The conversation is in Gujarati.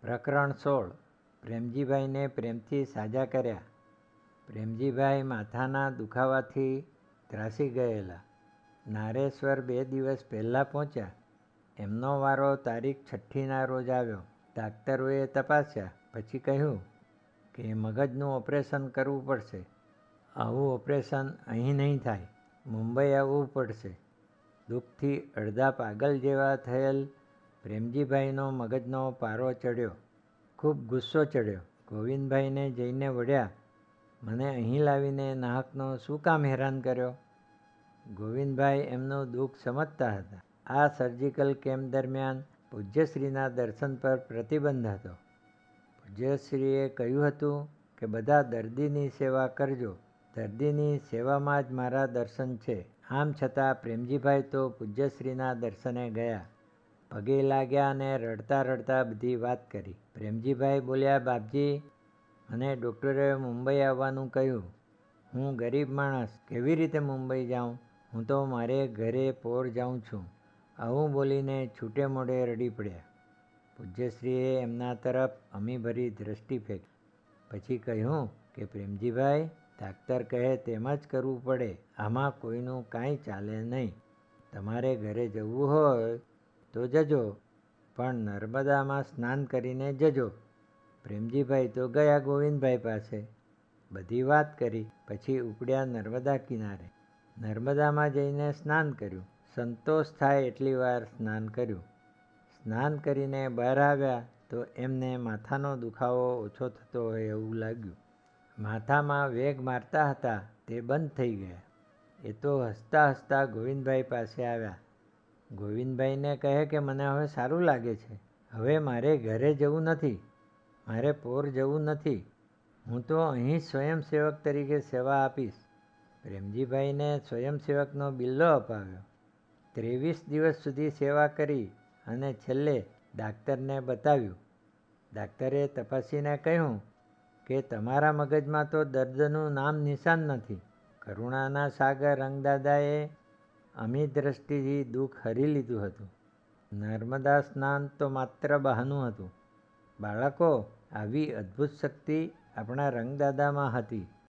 પ્રકરણ 16 પ્રેમજીભાઈને પ્રેમથી સાજા કર્યા. પ્રેમજીભાઈ માથાના દુખાવાથી ત્રાસી ગયેલા. નારેશ્વર 2 દિવસ પહેલાં પહોંચ્યા. એમનો વારો તારીખ 6ના રોજ આવ્યો. ડાક્ટરોએ તપાસ્યા પછી કહ્યું કે મગજનું ઓપરેશન કરવું પડશે. આવું ઓપરેશન અહીં નહીં થાય, મુંબઈ આવવું પડશે. દુઃખથી અડધા પાગલ જેવા થયેલ પ્રેમજીભાઈનો મગજનો પારો ચડ્યો. ખૂબ ગુસ્સો ચડ્યો. ગોવિંદભાઈને જઈને વળ્યા, મને અહીં લાવીને નાહકનો શું કામ હેરાન કર્યો? ગોવિંદભાઈ એમનું દુઃખ સમજતા હતા. આ સર્જિકલ કેમ્પ દરમિયાન પૂજ્યશ્રીના દર્શન પર પ્રતિબંધ હતો. પૂજ્યશ્રીએ કહ્યું હતું કે બધા દર્દીની સેવા કરજો. દર્દીની સેવામાં જ મારા દર્શન છે. આમ છતાં પ્રેમજીભાઈ તો પૂજ્યશ્રીના દર્શને ગયા. પગે લાગ્યા અને રડતા રડતા બધી વાત કરી. પ્રેમજીભાઈ બોલ્યા, બાપજી, મને ડૉક્ટરે મુંબઈ આવવાનું કહ્યું. હું ગરીબ માણસ, કેવી રીતે મુંબઈ જાઉં? હું તો મારે ઘરે પોર જાઉં છું. આવું બોલીને છૂટે મોઢે રડી પડ્યા. પૂજ્યશ્રીએ એમના તરફ અમીભરી દૃષ્ટિ ફેંકી. પછી કહ્યું કે પ્રેમજીભાઈ, ડાક્ટર કહે તેમ જ કરવું પડે. આમાં કોઈનું કાંઈ ચાલે નહીં. તમારે ઘરે જવું હોય તો જજો, પણ નર્મદામાં સ્નાન કરીને જજો. પ્રેમજીભાઈ તો ગયા ગોવિંદભાઈ પાસે. બધી વાત કરી. પછી ઉપડ્યા નર્મદા કિનારે. નર્મદામાં જઈને સ્નાન કર્યું. સંતોષ થાય એટલી વાર સ્નાન કર્યું. સ્નાન કરીને બહાર આવ્યા તો એમને માથાનો દુખાવો ઓછો થતો હોય એવું લાગ્યું. માથામાં વેગ મારતા હતા તે બંધ થઈ ગયા. એ તો હસતા હસતા ગોવિંદભાઈ પાસે આવ્યા. ગોવિંદભાઈને કહે કે મને હવે સારું લાગે છે. હવે મારે ઘરે જવું નથી, મારે પોર જવું નથી. હું તો અહીં સ્વયંસેવક તરીકે સેવા આપીશ. પ્રેમજીભાઈને સ્વયંસેવકનો બિલ્લો અપાવ્યો. 23 દિવસ સુધી સેવા કરી અને છેલ્લે ડાક્ટરને બતાવ્યું. ડાક્ટરે તપાસીને કહ્યું કે તમારા મગજમાં તો દર્દનું નામ નિશાન નથી. કરુણાના સાગર રંગદાદાએ અમી દ્રષ્ટિથી દુઃખ હરી લીધું હતું. નર્મદા સ્નાન તો માત્ર બહાનું હતું. બાળકો, આવી અદ્ભુત શક્તિ આપણા રંગદાદામાં હતી.